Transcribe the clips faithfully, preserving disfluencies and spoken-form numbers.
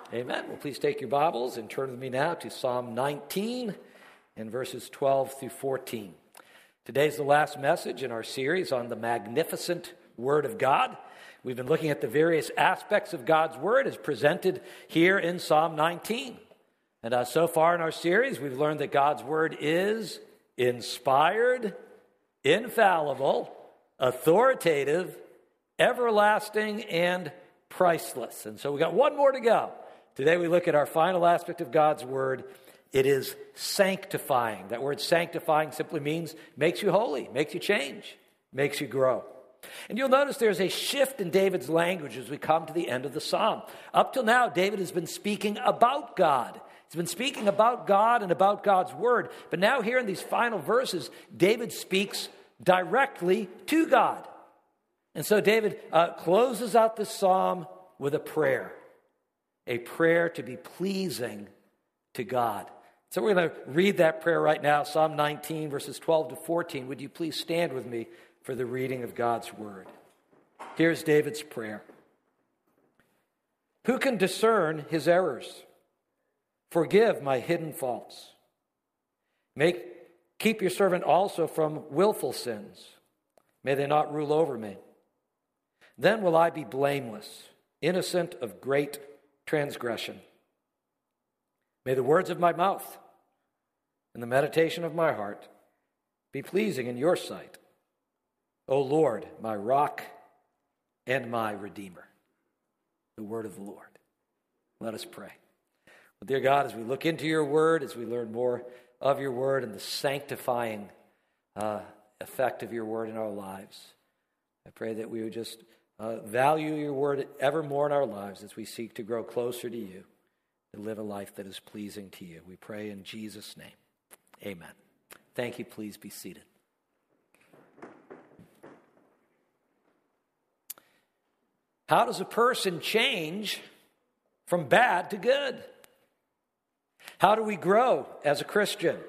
Amen. Well, please take your Bibles and turn with me now to Psalm nineteen and verses twelve through fourteen. Today's the last message in our series on the magnificent Word of God. We've been looking at the various aspects of God's Word as presented here in Psalm nineteen. And uh, so far in our series, we've learned that God's Word is inspired, infallible, authoritative, everlasting, and priceless. And so we got one more to go. Today we look at our final aspect of God's Word. It is sanctifying. That word sanctifying simply means makes you holy, makes you change, makes you grow. And you'll notice there's a shift in David's language as we come to the end of the psalm. Up till now, David has been speaking about God. He's been speaking about God and about God's Word. But now here in these final verses, David speaks directly to God. And so David uh, closes out this psalm with a prayer. A prayer to be pleasing to God. So we're going to read that prayer right now, Psalm nineteen, verses twelve to fourteen. Would you please stand with me for the reading of God's Word? Here's David's prayer. Who can discern his errors? Forgive my hidden faults. Make, keep your servant also from willful sins. May they not rule over me. Then will I be blameless, innocent of great transgression. May the words of my mouth and the meditation of my heart be pleasing in your sight, O Lord, my rock and my redeemer. The word of the Lord. Let us pray. Well, dear God, as we look into your word, as we learn more of your word and the sanctifying uh, effect of your word in our lives, I pray that we would just Uh, value your word ever more in our lives as we seek to grow closer to you, to live a life that is pleasing to you. We pray in Jesus' name. Amen. Thank you. Please be seated. How does a person change from bad to good? How do we grow as a Christian?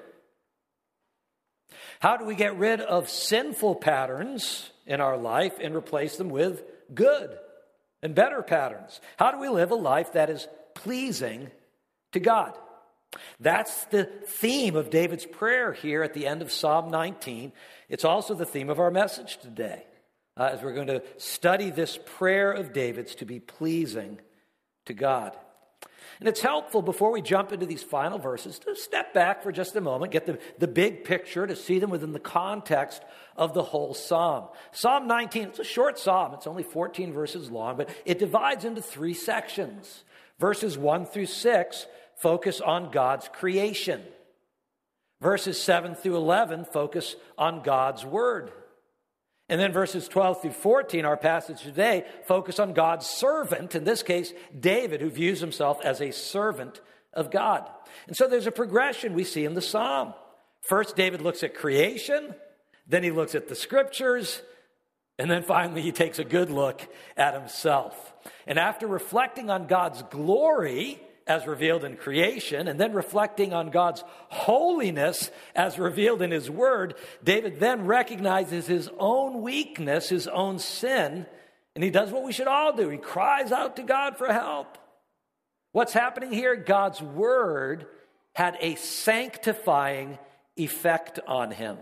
How do we get rid of sinful patterns in our life and replace them with good and better patterns? How do we live a life that is pleasing to God? That's the theme of David's prayer here at the end of Psalm nineteen. It's also the theme of our message today, uh, as we're going to study this prayer of David's to be pleasing to God. And it's helpful before we jump into these final verses to step back for just a moment, get the, the big picture, to see them within the context of the whole psalm. Psalm nineteen, it's a short psalm. It's only fourteen verses long, but it divides into three sections. Verses one through six focus on God's creation. Verses seven through eleven focus on God's word. And then verses twelve through fourteen, our passage today, focus on God's servant, in this case, David, who views himself as a servant of God. And so there's a progression we see in the psalm. First, David looks at creation, then he looks at the scriptures, and then finally he takes a good look at himself. And after reflecting on God's glory as revealed in creation, and then reflecting on God's holiness as revealed in his word, David then recognizes his own weakness, his own sin, and he does what we should all do. He cries out to God for help. What's happening here? God's word had a sanctifying effect on him.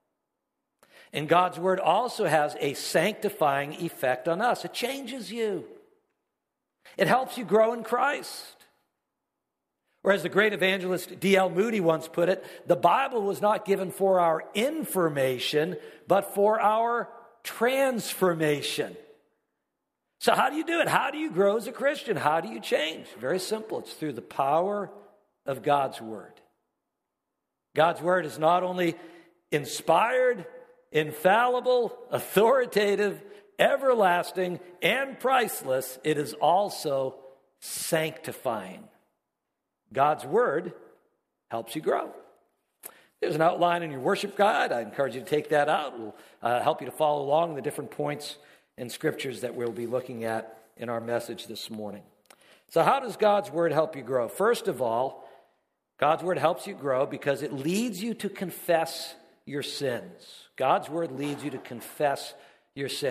And God's word also has a sanctifying effect on us. It changes you. It helps you grow in Christ. Or as the great evangelist D L Moody once put it, the Bible was not given for our information, but for our transformation. So how do you do it? How do you grow as a Christian? How do you change? Very simple. It's through the power of God's word. God's word is not only inspired, infallible, authoritative, everlasting, and priceless, it is also sanctifying. God's word helps you grow. There's an outline in your worship guide. I encourage you to take that out. It will uh, help you to follow along the different points and scriptures that we'll be looking at in our message this morning. So how does God's word help you grow? First of all, God's word helps you grow because it leads you to confess your sins. God's word leads you to confess your sins.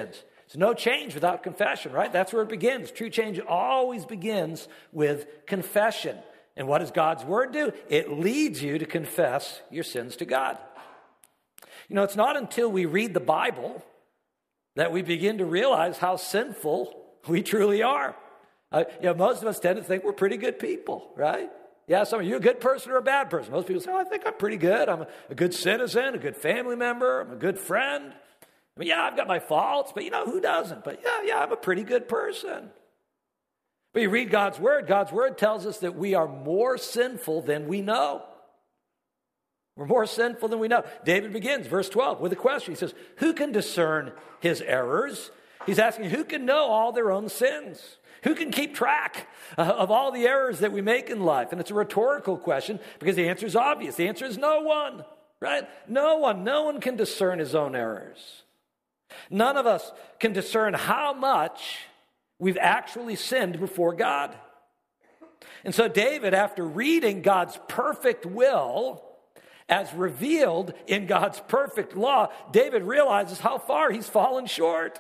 There's no change without confession, right? That's where it begins. True change always begins with confession. And what does God's word do? It leads you to confess your sins to God. You know, it's not until we read the Bible that we begin to realize how sinful we truly are. Uh, you know, most of us tend to think we're pretty good people, right? Yeah, some of you a good person or a bad person. Most people say, oh, I think I'm pretty good. I'm a, a good citizen, a good family member, I'm a good friend. I mean, yeah, I've got my faults, but you know, who doesn't? But yeah, yeah, I'm a pretty good person. But you read God's word, God's word tells us that we are more sinful than we know. We're more sinful than we know. David begins, verse twelve, with a question. He says, who can discern his errors? He's asking, who can know all their own sins? Who can keep track uh, of all the errors that we make in life? And it's a rhetorical question because the answer is obvious. The answer is no one, right? No one. No one can discern his own errors. None of us can discern how much we've actually sinned before God. And so David, after reading God's perfect will as revealed in God's perfect law, David realizes how far he's fallen short.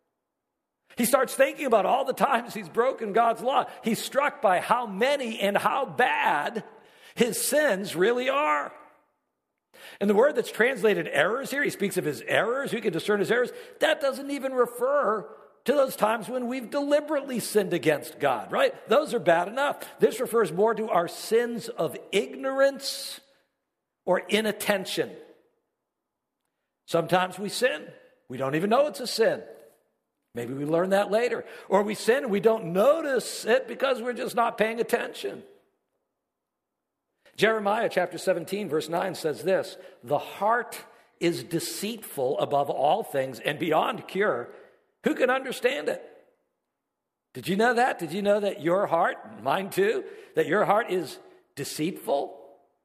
He starts thinking about all the times he's broken God's law. He's struck by how many and how bad his sins really are. And the word that's translated errors here, he speaks of his errors. Who can discern his errors? That doesn't even refer to those times when we've deliberately sinned against God, right? Those are bad enough. This refers more to our sins of ignorance or inattention. Sometimes we sin. We don't even know it's a sin. Maybe we learn that later. Or we sin and we don't notice it because we're just not paying attention. Jeremiah chapter seventeen, verse nine says this, the heart is deceitful above all things and beyond cure. Who can understand it? Did you know that? Did you know that your heart, mine too, that your heart is deceitful?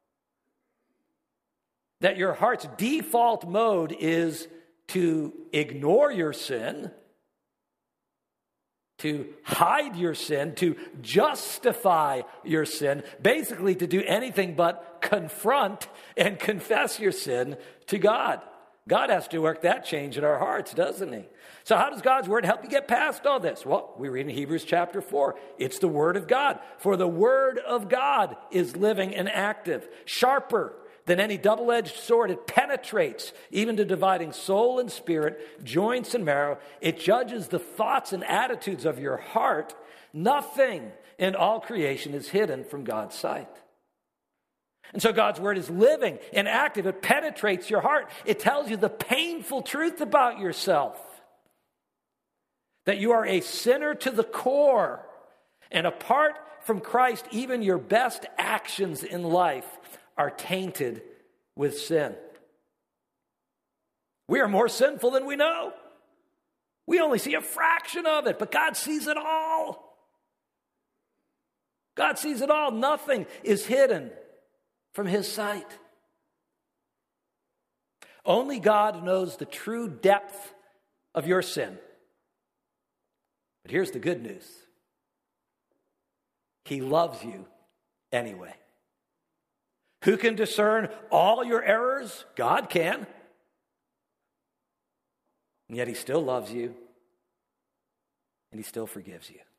That your heart's default mode is to ignore your sin, to hide your sin, to justify your sin, basically to do anything but confront and confess your sin to God. God has to work that change in our hearts, doesn't he? So how does God's word help you get past all this? Well, we read in Hebrews chapter four. It's the word of God. For the word of God is living and active, sharper than any double-edged sword. It penetrates even to dividing soul and spirit, joints and marrow. It judges the thoughts and attitudes of your heart. Nothing in all creation is hidden from God's sight. And so God's word is living and active. It penetrates your heart. It tells you the painful truth about yourself. That you are a sinner to the core. And apart from Christ, even your best actions in life are tainted with sin. We are more sinful than we know. We only see a fraction of it, but God sees it all. God sees it all. Nothing is hidden from his sight. Only God knows the true depth of your sin. But here's the good news. He loves you anyway. Who can discern all your errors? God can. And yet he still loves you. And he still forgives you.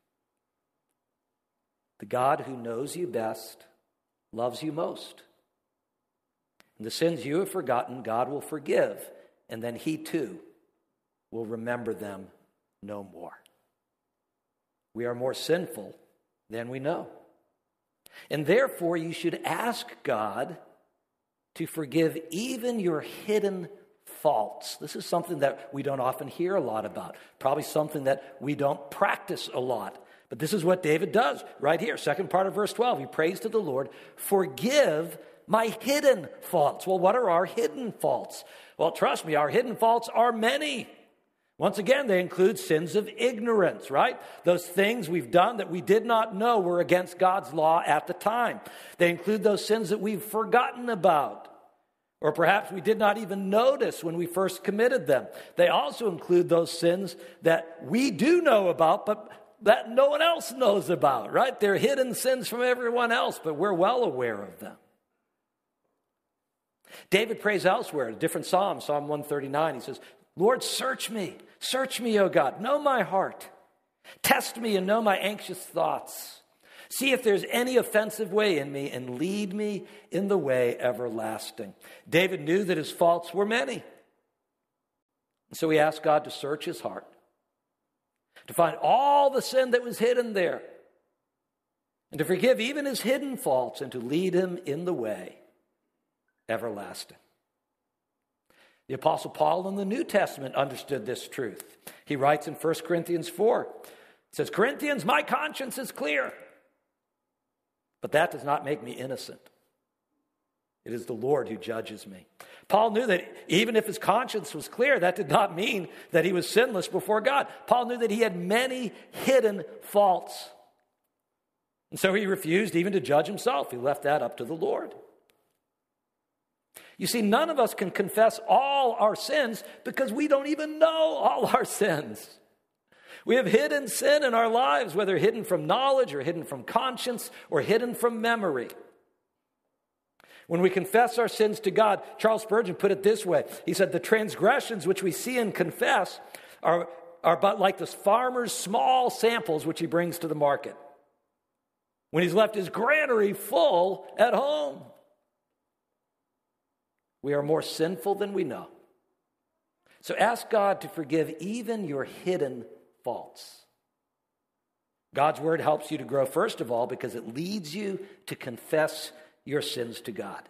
The God who knows you best loves you most. And the sins you have forgotten, God will forgive. And then he too will remember them no more. We are more sinful than we know. And therefore, you should ask God to forgive even your hidden faults. This is something that we don't often hear a lot about. Probably something that we don't practice a lot. But this is what David does right here. Second part of verse twelve. He prays to the Lord, forgive my hidden faults. Well, what are our hidden faults? Well, trust me, our hidden faults are many. Once again, they include sins of ignorance, right? Those things we've done that we did not know were against God's law at the time. They include those sins that we've forgotten about, or perhaps we did not even notice when we first committed them. They also include those sins that we do know about, but that no one else knows about, right? They're hidden sins from everyone else, but we're well aware of them. David prays elsewhere, a different psalm, Psalm one thirty-nine. He says, Lord, search me. Search me, O God, know my heart. Test me and know my anxious thoughts. See if there's any offensive way in me and lead me in the way everlasting. David knew that his faults were many. And so he asked God to search his heart, to find all the sin that was hidden there, and to forgive even his hidden faults and to lead him in the way everlasting. The Apostle Paul in the New Testament understood this truth. He writes in First Corinthians four, it says, Corinthians, my conscience is clear, but that does not make me innocent. It is the Lord who judges me. Paul knew that even if his conscience was clear, that did not mean that he was sinless before God. Paul knew that he had many hidden faults. And so he refused even to judge himself. He left that up to the Lord. You see, none of us can confess all our sins because we don't even know all our sins. We have hidden sin in our lives, whether hidden from knowledge or hidden from conscience or hidden from memory. When we confess our sins to God, Charles Spurgeon put it this way. He said, the transgressions which we see and confess are, are but like the farmer's small samples which he brings to the market when he's left his granary full at home. We are more sinful than we know. So ask God to forgive even your hidden faults. God's word helps you to grow, first of all, because it leads you to confess your sins to God.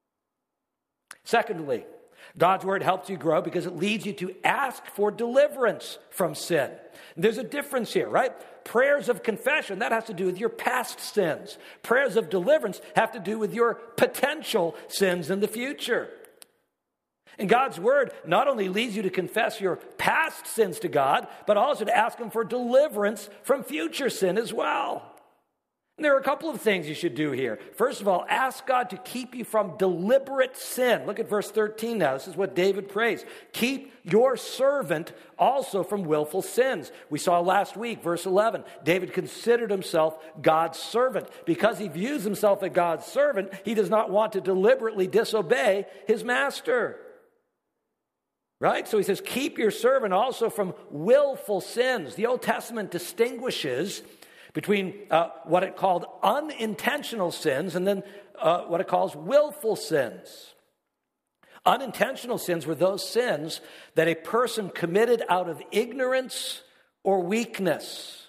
Secondly, God's word helps you grow because it leads you to ask for deliverance from sin. There's a difference here, right? Prayers of confession, that has to do with your past sins. Prayers of deliverance have to do with your potential sins in the future. And God's word not only leads you to confess your past sins to God, but also to ask him for deliverance from future sin as well. And there are a couple of things you should do here. First of all, ask God to keep you from deliberate sin. Look at verse thirteen now. This is what David prays. Keep your servant also from willful sins. We saw last week, verse eleven, David considered himself God's servant. Because he views himself as God's servant, he does not want to deliberately disobey his master. Right? So he says, keep your servant also from willful sins. The Old Testament distinguishes between uh, what it called unintentional sins and then uh, what it calls willful sins. Unintentional sins were those sins that a person committed out of ignorance or weakness,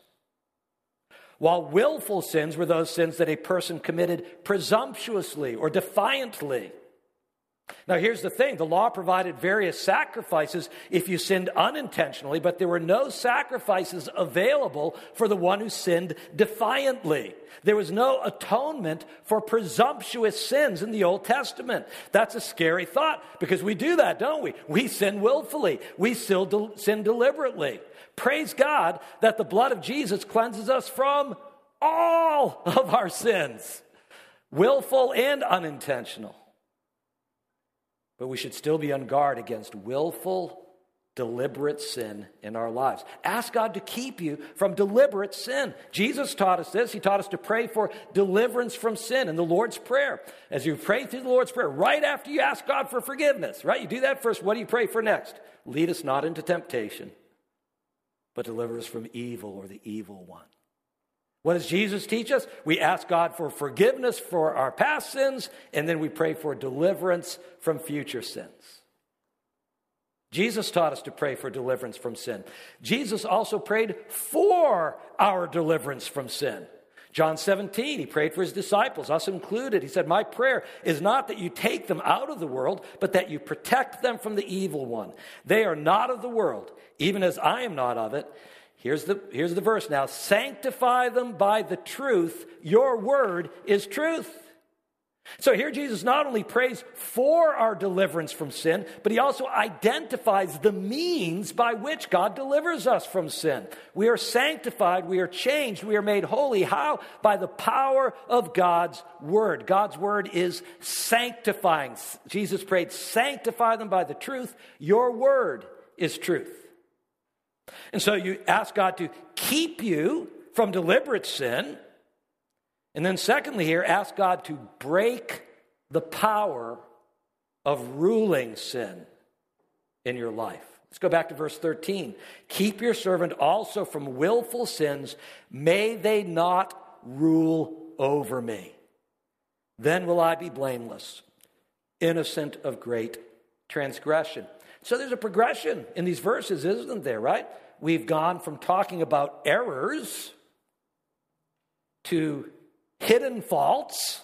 while willful sins were those sins that a person committed presumptuously or defiantly. Now, here's the thing. The law provided various sacrifices if you sinned unintentionally, but there were no sacrifices available for the one who sinned defiantly. There was no atonement for presumptuous sins in the Old Testament. That's a scary thought because we do that, don't we? We sin willfully. We still sin deliberately. Praise God that the blood of Jesus cleanses us from all of our sins, willful and unintentional. But we should still be on guard against willful, deliberate sin in our lives. Ask God to keep you from deliberate sin. Jesus taught us this. He taught us to pray for deliverance from sin in the Lord's Prayer. As you pray through the Lord's Prayer, right after you ask God for forgiveness, right? You do that first. What do you pray for next? Lead us not into temptation, but deliver us from evil or the evil one. What does Jesus teach us? We ask God for forgiveness for our past sins, and then we pray for deliverance from future sins. Jesus taught us to pray for deliverance from sin. Jesus also prayed for our deliverance from sin. John seventeen, he prayed for his disciples, us included. He said, my prayer is not that you take them out of the world, but that you protect them from the evil one. They are not of the world, even as I am not of it. Here's the, here's the verse now. Sanctify them by the truth. Your word is truth. So here Jesus not only prays for our deliverance from sin, but he also identifies the means by which God delivers us from sin. We are sanctified, we are changed, we are made holy. How? By the power of God's word. God's word is sanctifying. Jesus prayed, sanctify them by the truth. Your word is truth. And so you ask God to keep you from deliberate sin. And then secondly here, ask God to break the power of ruling sin in your life. Let's go back to verse thirteen. Keep your servant also from willful sins. May they not rule over me. Then will I be blameless, innocent of great transgression. So there's a progression in these verses, isn't there, right? We've gone from talking about errors to hidden faults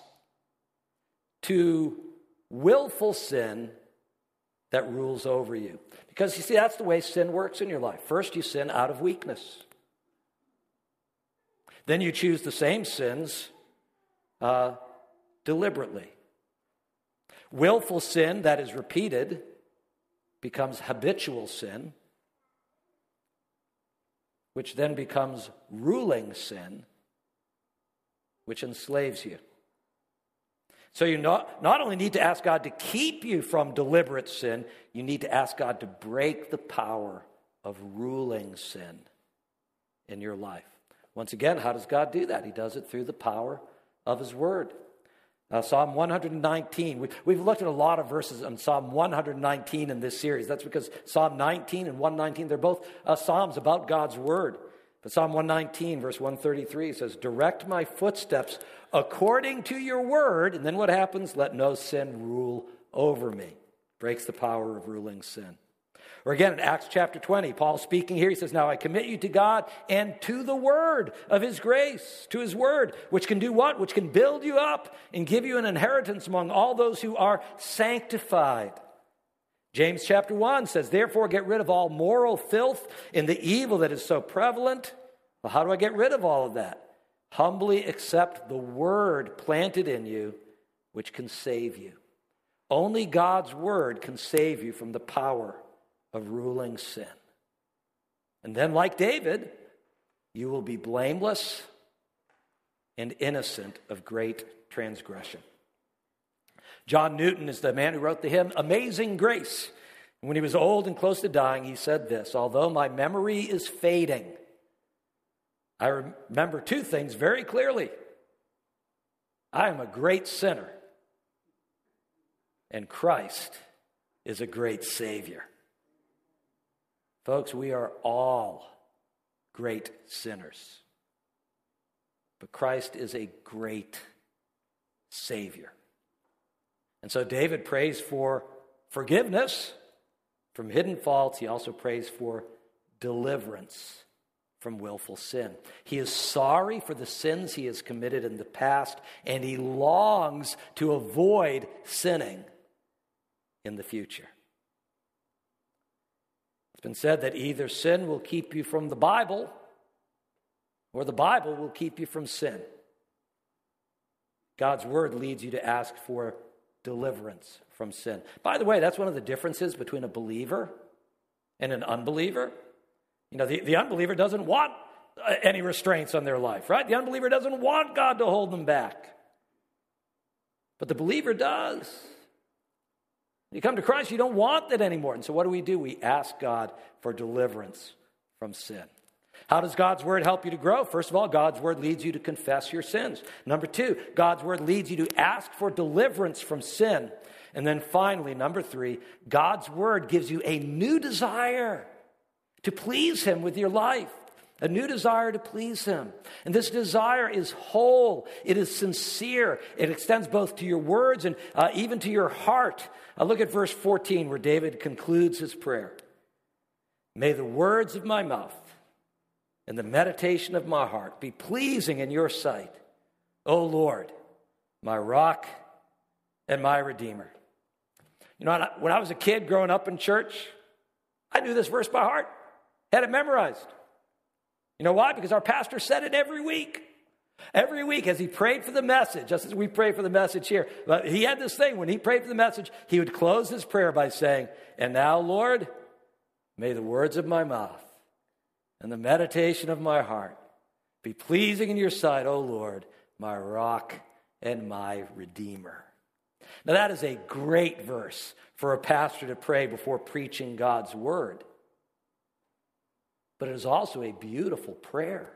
to willful sin that rules over you. Because you see, that's the way sin works in your life. First, you sin out of weakness. Then you choose the same sins uh, deliberately. Willful sin that is repeated becomes habitual sin, which then becomes ruling sin, which enslaves you. So you not, not only need to ask God to keep you from deliberate sin, you need to ask God to break the power of ruling sin in your life. Once again, how does God do that? He does it through the power of his word. Uh, Psalm one nineteen. We, we've looked at a lot of verses on Psalm one nineteen in this series. That's because Psalm nineteen and one nineteen, they're both uh, psalms about God's word. But Psalm one nineteen, verse one thirty-three says, direct my footsteps according to your word. And then what happens? Let no sin rule over me. Breaks the power of ruling sin. Or again, in Acts chapter twenty, Paul speaking here, he says, now I commit you to God and to the word of his grace, to his word, which can do what? Which can build you up and give you an inheritance among all those who are sanctified. James chapter one says, therefore get rid of all moral filth and the evil that is so prevalent. Well, how do I get rid of all of that? Humbly accept the word planted in you, which can save you. Only God's word can save you from the power of ruling sin. And then, like David, you will be blameless and innocent of great transgression. John Newton is the man who wrote the hymn, Amazing Grace. And when he was old and close to dying, he said this, although my memory is fading, I remember two things very clearly. I am a great sinner, and Christ is a great Savior. Folks, we are all great sinners, but Christ is a great Savior. And so David prays for forgiveness from hidden faults. He also prays for deliverance from willful sin. He is sorry for the sins he has committed in the past, and he longs to avoid sinning in the future. It's been said that either sin will keep you from the Bible, or the Bible will keep you from sin. God's word leads you to ask for deliverance from sin. By the way, that's one of the differences between a believer and an unbeliever. You know, the, the unbeliever doesn't want any restraints on their life, right? The unbeliever doesn't want God to hold them back. But the believer does. You come to Christ, you don't want that anymore. And so what do we do? We ask God for deliverance from sin. How does God's word help you to grow? First of all, God's word leads you to confess your sins. Number two, God's word leads you to ask for deliverance from sin. And then finally, number three, God's word gives you a new desire to please him with your life. A new desire to please him. And this desire is whole. It is sincere. It extends both to your words and uh, even to your heart. Uh, look at verse fourteen where David concludes his prayer. May the words of my mouth and the meditation of my heart be pleasing in your sight, O Lord, my rock and my redeemer. You know, when I was a kid growing up in church, I knew this verse by heart. Had it memorized. You know why? Because our pastor said it every week. Every week as he prayed for the message, just as we pray for the message here. But he had this thing, when he prayed for the message, he would close his prayer by saying, and now, Lord, may the words of my mouth and the meditation of my heart be pleasing in your sight, O Lord, my rock and my redeemer. Now that is a great verse for a pastor to pray before preaching God's word. But it is also a beautiful prayer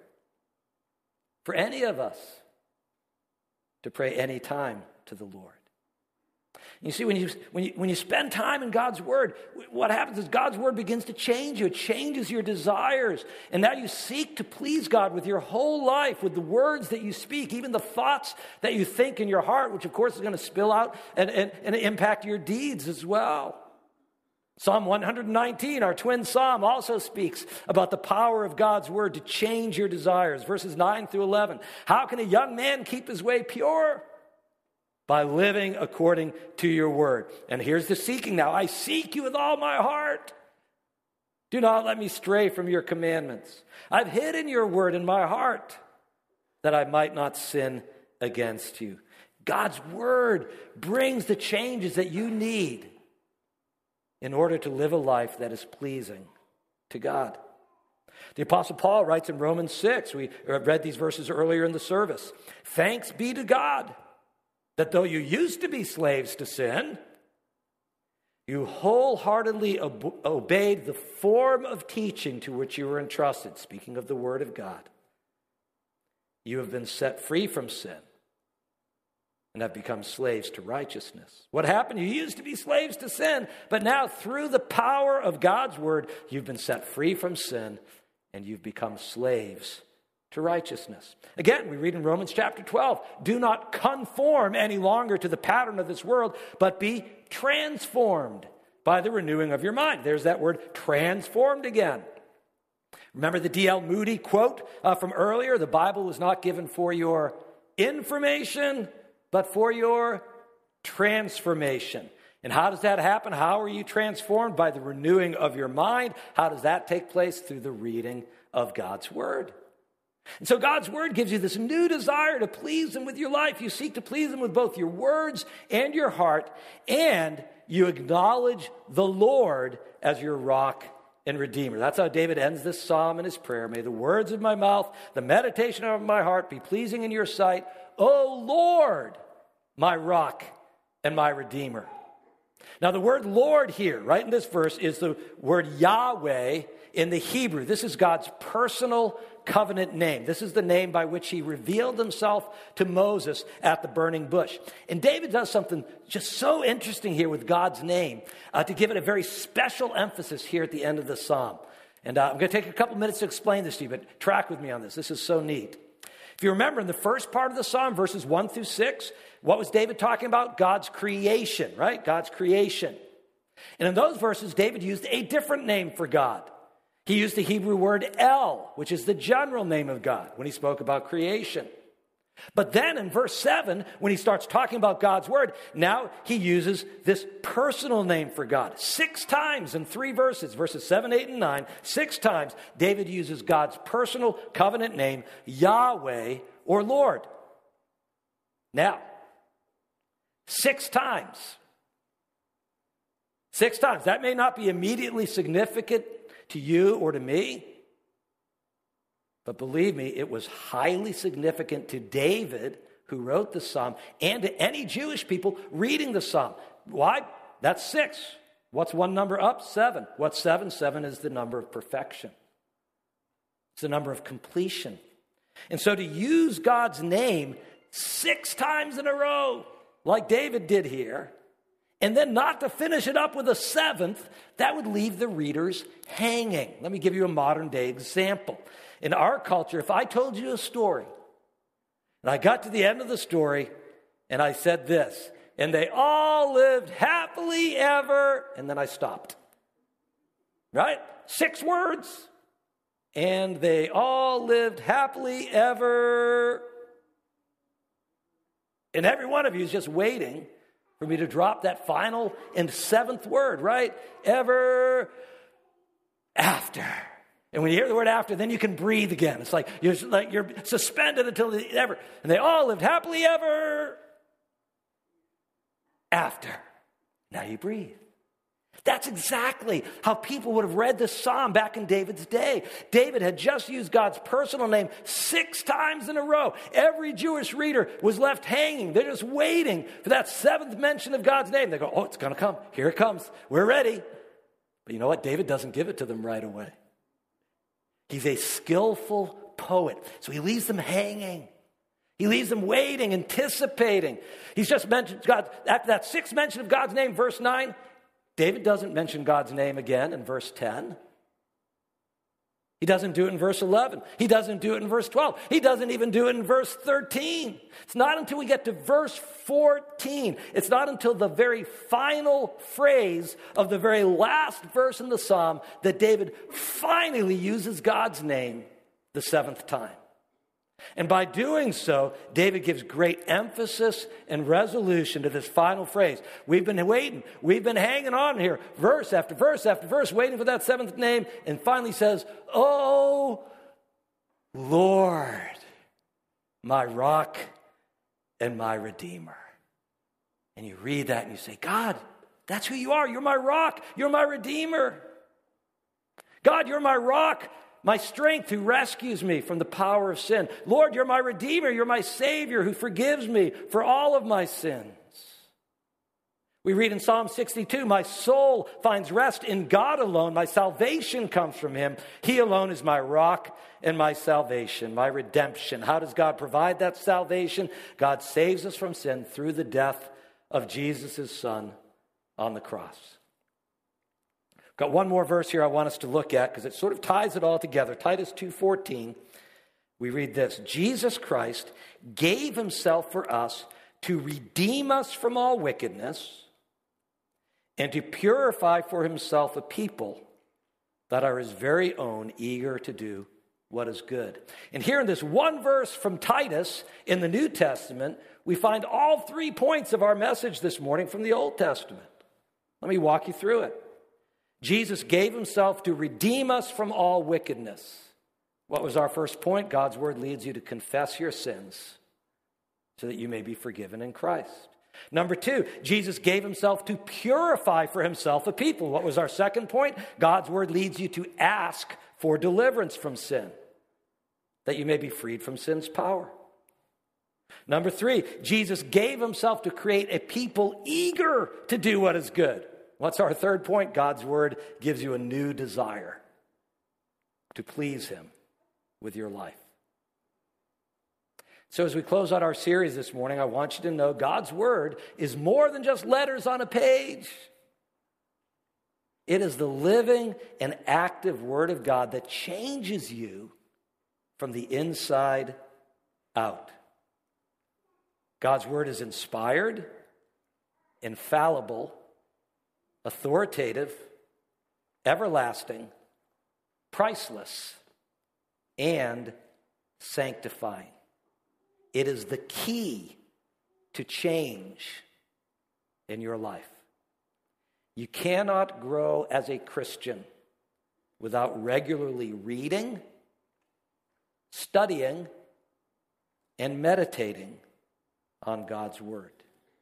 for any of us to pray any time to the Lord. You see, when you, when you when you spend time in God's Word, what happens is God's Word begins to change you. It changes your desires. And now you seek to please God with your whole life, with the words that you speak, even the thoughts that you think in your heart, which of course is going to spill out and, and, and impact your deeds as well. Psalm one nineteen, our twin psalm, also speaks about the power of God's Word to change your desires. Verses nine through eleven. How can a young man keep his way pure? By living according to your word. And here's the seeking now. I seek you with all my heart. Do not let me stray from your commandments. I've hidden your word in my heart that I might not sin against you. God's word brings the changes that you need in order to live a life that is pleasing to God. The Apostle Paul writes in Romans six, we read these verses earlier in the service. Thanks be to God that though you used to be slaves to sin, you wholeheartedly ob- obeyed the form of teaching to which you were entrusted. Speaking of the Word of God, you have been set free from sin and have become slaves to righteousness. What happened? You used to be slaves to sin, but now through the power of God's Word, you've been set free from sin and you've become slaves to righteousness. Again, we read in Romans chapter twelve, do not conform any longer to the pattern of this world, but be transformed by the renewing of your mind. There's that word transformed again. Remember the D L Moody quote uh, from earlier? The Bible was not given for your information, but for your transformation. And how does that happen? How are you transformed? By the renewing of your mind. How does that take place? Through the reading of God's Word. And so God's Word gives you this new desire to please Him with your life. You seek to please Him with both your words and your heart, and you acknowledge the Lord as your rock and redeemer. That's how David ends this psalm in his prayer. May the words of my mouth, the meditation of my heart be pleasing in your sight, O Lord, my rock and my redeemer. Now the word Lord here, right in this verse, is the word Yahweh in the Hebrew. This is God's personal covenant name. This is the name by which he revealed himself to Moses at the burning bush. And David does something just so interesting here with God's name uh, to give it a very special emphasis here at the end of the psalm. And uh, I'm going to take a couple minutes to explain this to you, but track with me on this. This is so neat. If you remember in the first part of the psalm, verses one through six, what was David talking about? God's creation, right? God's creation. And in those verses, David used a different name for God. He used the Hebrew word El, which is the general name of God, when he spoke about creation. But then in verse seven, when he starts talking about God's word, now he uses this personal name for God. Six times in three verses, verses seven, eight, and nine, six times David uses God's personal covenant name, Yahweh or Lord. Now, six times. Six times. That may not be immediately significant to you or to me, but believe me, it was highly significant to David, who wrote the psalm, and to any Jewish people reading the psalm. Why? That's six. What's one number up? Seven. What's seven? Seven is the number of perfection. It's the number of completion. And so to use God's name six times in a row, like David did here, and then not to finish it up with a seventh, that would leave the readers hanging. Let me give you a modern day example. In our culture, if I told you a story, and I got to the end of the story, and I said this, and they all lived happily ever, and then I stopped. Right? Six words. And they all lived happily ever. And every one of you is just waiting for me to drop that final and seventh word, right? Ever after. And when you hear the word after, then you can breathe again. It's like you're, like you're suspended until the ever. And they all lived happily ever after. Now you breathe. That's exactly how people would have read this psalm back in David's day. David had just used God's personal name six times in a row. Every Jewish reader was left hanging. They're just waiting for that seventh mention of God's name. They go, oh, it's going to come. Here it comes. We're ready. But you know what? David doesn't give it to them right away. He's a skillful poet. So he leaves them hanging. He leaves them waiting, anticipating. He's just mentioned God. After that sixth mention of God's name, verse nine, David doesn't mention God's name again in verse ten. He doesn't do it in verse eleven. He doesn't do it in verse twelve. He doesn't even do it in verse thirteen. It's not until we get to verse fourteen. It's not until the very final phrase of the very last verse in the psalm that David finally uses God's name the seventh time. And by doing so, David gives great emphasis and resolution to this final phrase. We've been waiting. We've been hanging on here, verse after verse after verse, waiting for that seventh name, and finally says, "Oh, Lord, my rock and my redeemer." And you read that and you say, God, that's who you are. You're my rock. You're my redeemer. God, you're my rock, my strength who rescues me from the power of sin. Lord, you're my redeemer. You're my savior who forgives me for all of my sins. We read in Psalm sixty-two, my soul finds rest in God alone. My salvation comes from him. He alone is my rock and my salvation, my redemption. How does God provide that salvation? God saves us from sin through the death of Jesus' Son on the cross. Got one more verse here I want us to look at because it sort of ties it all together. Titus two fourteen, we read this. Jesus Christ gave himself for us to redeem us from all wickedness and to purify for himself a people that are his very own, eager to do what is good. And here in this one verse from Titus in the New Testament, we find all three points of our message this morning from the Old Testament. Let me walk you through it. Jesus gave himself to redeem us from all wickedness. What was our first point? God's word leads you to confess your sins so that you may be forgiven in Christ. Number two, Jesus gave himself to purify for himself a people. What was our second point? God's word leads you to ask for deliverance from sin, that you may be freed from sin's power. Number three, Jesus gave himself to create a people eager to do what is good. What's our third point? God's word gives you a new desire to please him with your life. So as we close out our series this morning, I want you to know God's word is more than just letters on a page. It is the living and active word of God that changes you from the inside out. God's word is inspired, infallible, authoritative, everlasting, priceless, and sanctifying. It is the key to change in your life. You cannot grow as a Christian without regularly reading, studying, and meditating on God's word.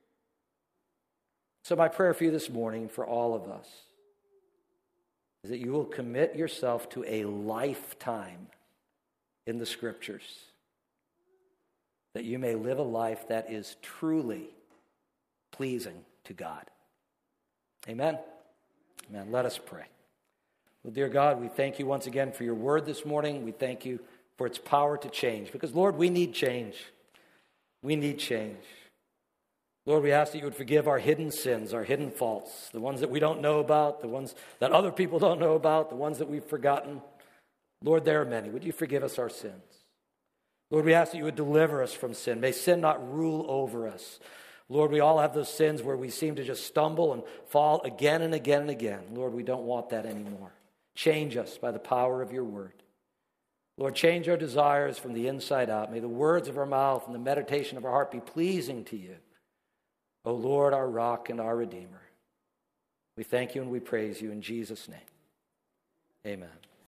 So my prayer for you this morning, for all of us, is that you will commit yourself to a lifetime in the Scriptures, that you may live a life that is truly pleasing to God. Amen? Amen. Let us pray. Well, dear God, we thank you once again for your word this morning. We thank you for its power to change, because, Lord, we need change. We need change. Lord, we ask that you would forgive our hidden sins, our hidden faults, the ones that we don't know about, the ones that other people don't know about, the ones that we've forgotten. Lord, there are many. Would you forgive us our sins? Lord, we ask that you would deliver us from sin. May sin not rule over us. Lord, we all have those sins where we seem to just stumble and fall again and again and again. Lord, we don't want that anymore. Change us by the power of your word. Lord, change our desires from the inside out. May the words of our mouth and the meditation of our heart be pleasing to you. O Lord, our rock and our redeemer. We thank you and we praise you in Jesus' name. Amen.